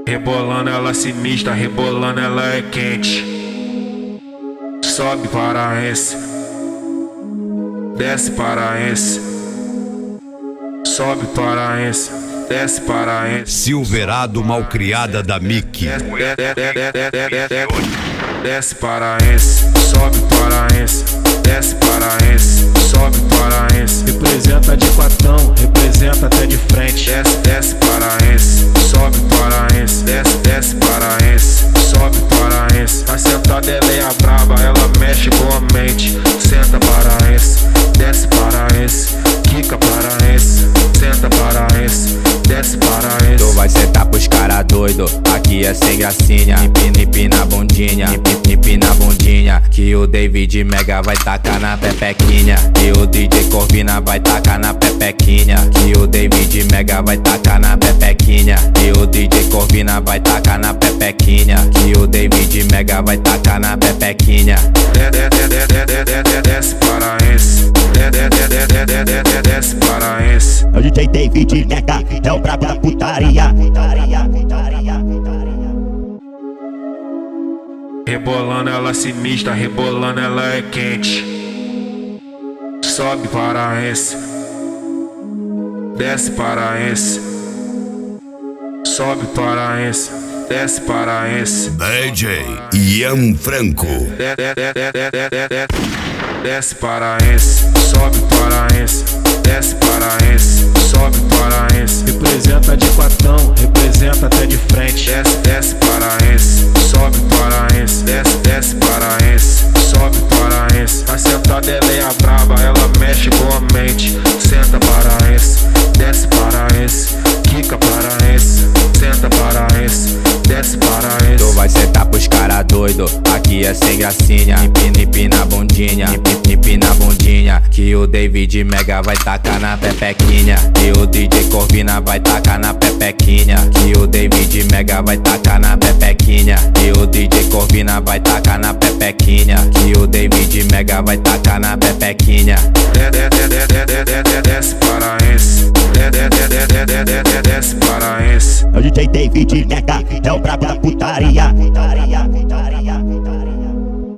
Rebolando ela sinistra, rebolando ela é quente. Sobe paraense, desce paraense. Sobe paraense, desce paraense. Silverado malcriada da Mickey. Desce paraense, sobe paraense, desce paraense, sobe paraense. Representa de quatão, representa até de frente. Desce paraense, sobe paraense, desce paraense, sobe paraense. A sentada ela é a braba, ela mexe com a mente. Senta paraense, desce paraense, quica paraense, senta paraense, desce paraense. Tu vai sentar pros cara doido, aqui é sem gracinha. Empina na bundinha, empina na bundinha. Que o David Mega vai tacar na pepequinha. Que o DJ Corvina vai tacar na pepequinha. Que o David Mega vai tacar na pepequinha. Que o DJ Corvina vai tacar na pepequinha. Que o David Mega vai tacar na pepequinha. Desce paraense, desce paraense. É o DJ David Mega, é o brabo da putaria. Rebolando ela sinistra, rebolando ela é quente. Sobe paraense, desce paraense. Sobe paraense, desce paraense. DJ Ian Franco. Desce paraense, sobe paraense, desce paraense, sobe paraense. Representa de quatão, representa até de frente. Desce paraense, sobe paraense, desce paraense, sobe paraense. A sentada ela é a braba, ela mexe com a mente. Senta paraense, desce paraense, quica paraense, senta paraense, desce paraense. Tu vai sentar pros cara doido, aqui é sem gracinha. Empina na bundinha, empina na bundinha. Que o David Mega vai tacar na pepequinha. Que o DJ Corvina vai tacar na pepequinha. Que o David Mega vai tacar na pepequinha. Que o DJ Corvina vai tacar na pepequinha. Que o David Mega vai tacar na pepequinha. Desce paraense, desce paraense. É o DJ David Mega, é o brabo da putaria.